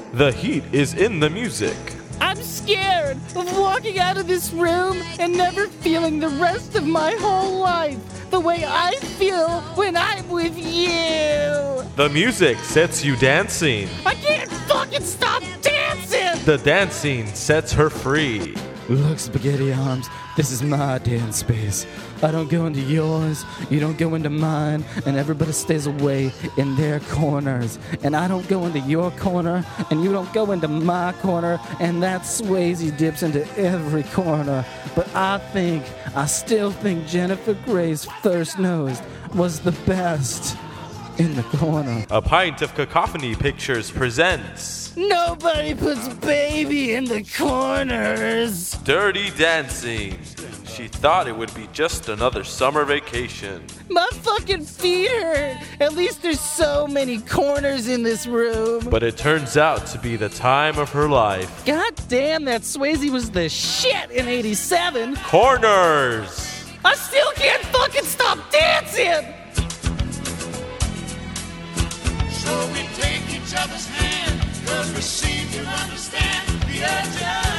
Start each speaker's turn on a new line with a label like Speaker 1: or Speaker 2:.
Speaker 1: The heat is in the music.
Speaker 2: I'm scared of walking out of this room and never feeling the rest of my whole life the way I feel when I'm with you.
Speaker 1: The music sets you dancing.
Speaker 2: I can't fucking stop dancing.
Speaker 1: The dancing sets her free.
Speaker 3: Look, Spaghetti Arms, this is my dance space. I don't go into yours, you don't go into mine, and everybody stays away in their corners. And I don't go into your corner, and you don't go into my corner, and that Swayze dips into every corner. But I still think Jennifer Grey's First Nose was the best in the corner.
Speaker 1: A Pint of Cacophony Pictures presents
Speaker 2: Nobody puts baby in the corners.
Speaker 1: Dirty Dancing. She thought it would be just another summer vacation.
Speaker 2: My fucking feet hurt. At least there's so many corners in this room.
Speaker 1: But it turns out to be the time of her life.
Speaker 2: God damn, that Swayze was the shit in 87.
Speaker 1: Corners!
Speaker 2: I still can't fucking stop dancing.
Speaker 4: So we take each other's hand, 'cause we seem to understand the urge.